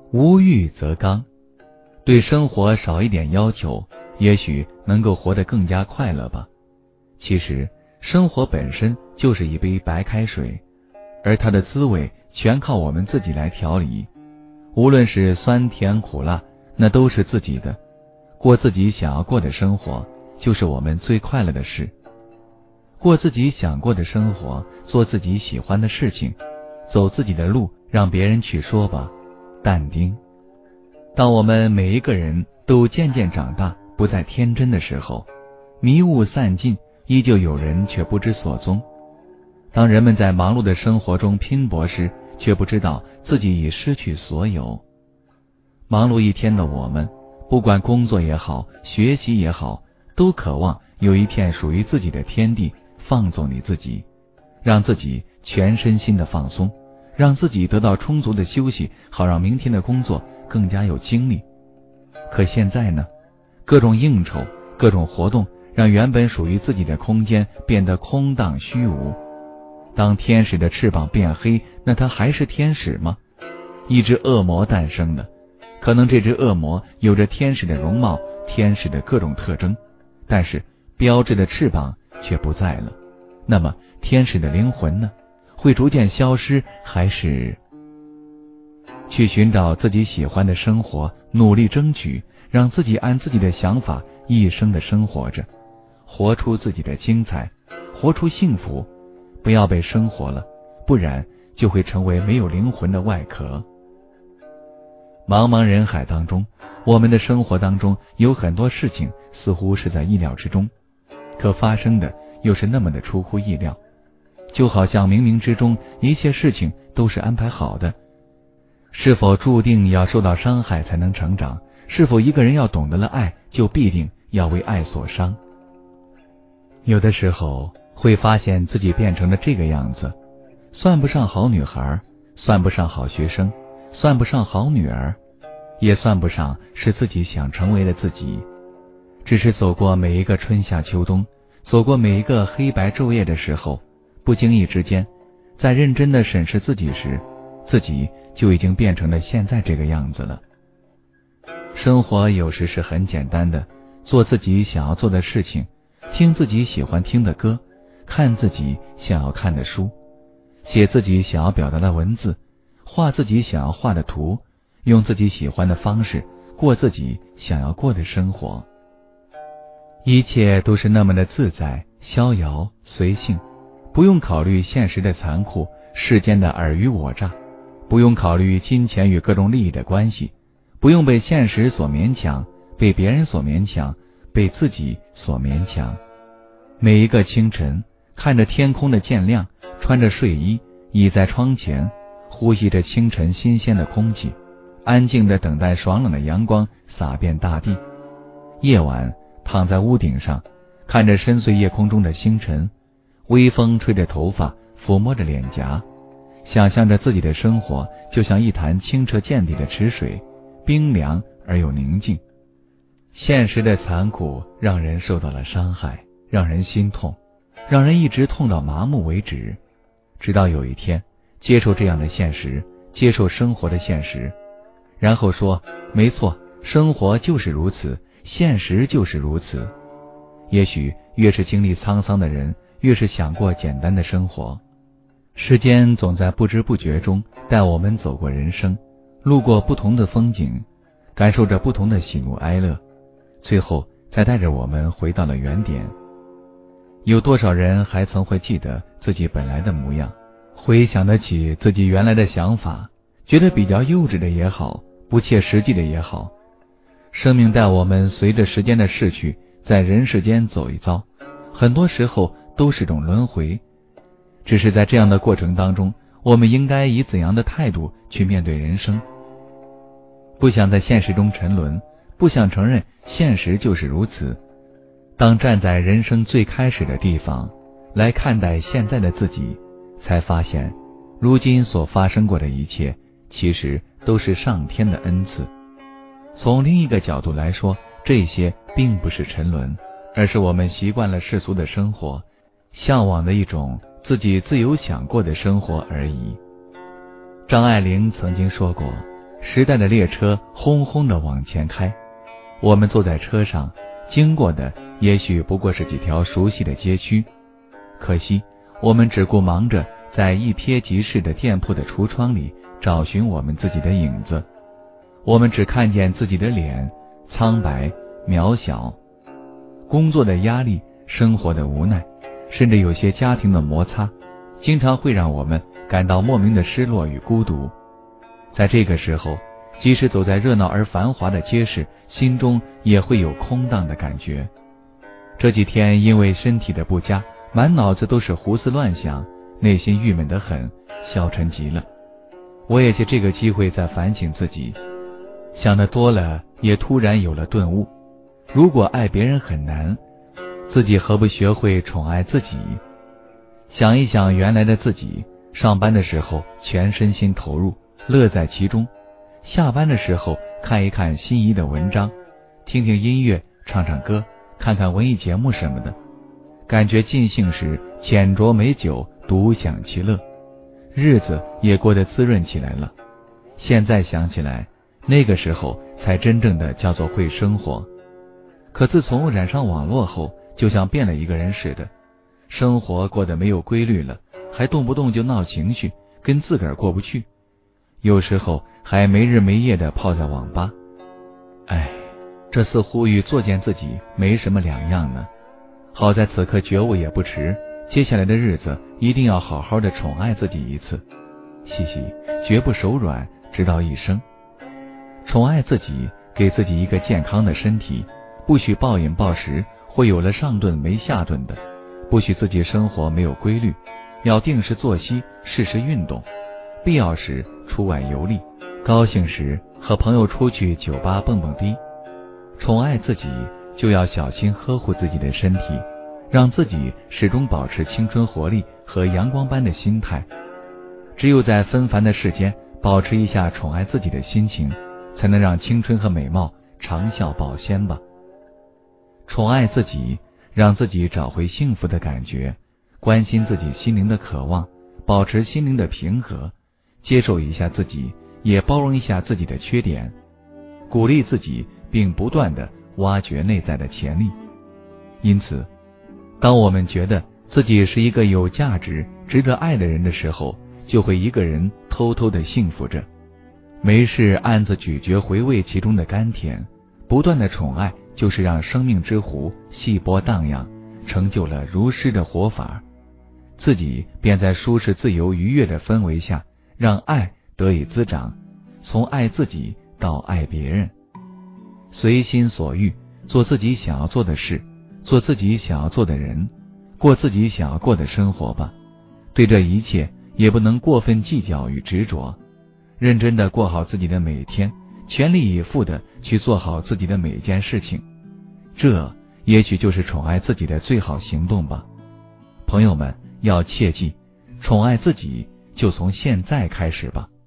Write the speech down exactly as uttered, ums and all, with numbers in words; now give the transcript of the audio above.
无欲则刚，对生活少一点要求，也许能够活得更加快乐吧。其实生活本身就是一杯白开水，而它的滋味全靠我们自己来调理。无论是酸甜苦辣，那都是自己的。过自己想要过的生活，就是我们最快乐的事。过自己想过的生活，做自己喜欢的事情，走自己的路，让别人去说吧。但丁。当我们每一个人都渐渐长大，不再天真的时候，迷雾散尽，依旧有人却不知所踪。当人们在忙碌的生活中拼搏时，却不知道自己已失去所有。忙碌一天的我们，不管工作也好，学习也好，都渴望有一片属于自己的天地，放纵你自己，让自己全身心的放松，让自己得到充足的休息，好让明天的工作更加有精力。可现在呢，各种应酬，各种活动，让原本属于自己的空间变得空荡虚无。当天使的翅膀变黑，那它还是天使吗？一只恶魔诞生了，可能这只恶魔有着天使的容貌，天使的各种特征，但是标志的翅膀却不在了。那么天使的灵魂呢？会逐渐消失，还是去寻找自己喜欢的生活，努力争取，让自己按自己的想法一生的生活着，活出自己的精彩，活出幸福。不要被生活了，不然就会成为没有灵魂的外壳。茫茫人海当中，我们的生活当中有很多事情似乎是在意料之中，可发生的又是那么的出乎意料，就好像冥冥之中一切事情都是安排好的。是否注定要受到伤害才能成长？是否一个人要懂得了爱，就必定要为爱所伤？有的时候会发现自己变成了这个样子，算不上好女孩，算不上好学生，算不上好女儿，也算不上是自己想成为的自己。只是走过每一个春夏秋冬，走过每一个黑白昼夜的时候，不经意之间，在认真的审视自己时，自己就已经变成了现在这个样子了。生活有时是很简单的，做自己想要做的事情，听自己喜欢听的歌，看自己想要看的书，写自己想要表达的文字，画自己想要画的图，用自己喜欢的方式过自己想要过的生活。一切都是那么的自在、逍遥、随性，不用考虑现实的残酷，世间的尔虞我诈，不用考虑金钱与各种利益的关系，不用被现实所勉强，被别人所勉强，被自己所勉强。每一个清晨，看着天空的渐亮，穿着睡衣，倚在窗前，呼吸着清晨新鲜的空气，安静地等待爽朗的阳光洒遍大地。夜晚躺在屋顶上，看着深邃夜空中的星辰，微风吹着头发，抚摸着脸颊，想象着自己的生活就像一潭清澈见底的池水，冰凉而又宁静。现实的残酷让人受到了伤害，让人心痛，让人一直痛到麻木为止。直到有一天接受这样的现实，接受生活的现实，然后说没错，生活就是如此，现实就是如此。也许越是经历沧桑的人，越是想过简单的生活。时间总在不知不觉中带我们走过人生，路过不同的风景，感受着不同的喜怒哀乐，最后才带着我们回到了原点。有多少人还曾会记得自己本来的模样，回想得起自己原来的想法，觉得比较幼稚的也好，不切实际的也好。生命带我们随着时间的逝去，在人世间走一遭，很多时候都是种轮回。只是在这样的过程当中，我们应该以怎样的态度去面对人生？不想在现实中沉沦，不想承认现实就是如此。当站在人生最开始的地方来看待现在的自己，才发现如今所发生过的一切其实都是上天的恩赐。从另一个角度来说，这些并不是沉沦，而是我们习惯了世俗的生活，向往的一种自己自由想过的生活而已。张爱玲曾经说过， 时代的列车轰轰地往前开，我们坐在车上，经过的也许不过是几条熟悉的街区。可惜我们只顾忙着在一瞥即逝的店铺的橱窗里找寻我们自己的影子，我们只看见自己的脸，苍白渺小。工作的压力，生活的无奈，甚至有些家庭的摩擦，经常会让我们感到莫名的失落与孤独。在这个时候，即使走在热闹而繁华的街市，心中也会有空荡的感觉。这几天因为身体的不佳，满脑子都是胡思乱想，内心郁闷得很，消沉极了。我也借这个机会在反省自己，想得多了，也突然有了顿悟。如果爱别人很难，自己何不学会宠爱自己？想一想原来的自己，上班的时候全身心投入，乐在其中；下班的时候看一看心仪的文章，听听音乐，唱唱歌，看看文艺节目什么的，感觉尽兴时浅酌美酒，独享其乐，日子也过得滋润起来了。现在想起来，那个时候才真正的叫做会生活。可自从染上网络后，就像变了一个人似的，生活过得没有规律了，还动不动就闹情绪，跟自个儿过不去，有时候还没日没夜地泡在网吧。哎，这似乎与作践自己没什么两样呢。好在此刻觉悟也不迟，接下来的日子一定要好好的宠爱自己一次，细细绝不手软，直到一生。宠爱自己，给自己一个健康的身体，不许暴饮暴食，会有了上顿没下顿的；不许自己生活没有规律，要定时作息，适时运动，必要时出外游历，高兴时和朋友出去酒吧蹦蹦迪。宠爱自己，就要小心呵护自己的身体，让自己始终保持青春活力和阳光般的心态。只有在纷繁的世间保持一下宠爱自己的心情，才能让青春和美貌长效保鲜吧。宠爱自己，让自己找回幸福的感觉，关心自己心灵的渴望，保持心灵的平和，接受一下自己，也包容一下自己的缺点，鼓励自己，并不断地挖掘内在的潜力。因此，当我们觉得自己是一个有价值、值得爱的人的时候，就会一个人偷偷地幸福着，没事暗自咀嚼回味其中的甘甜。不断的宠爱，就是让生命之湖细波荡漾，成就了如诗的活法，自己便在舒适自由愉悦的氛围下，让爱得以滋长，从爱自己到爱别人，随心所欲，做自己想要做的事，做自己想要做的人，过自己想要过的生活吧。对这一切也不能过分计较与执着，认真的过好自己的每一天，全力以赴的去做好自己的每一件事情，这也许就是宠爱自己的最好行动吧。朋友们要切记，宠爱自己就从现在开始吧。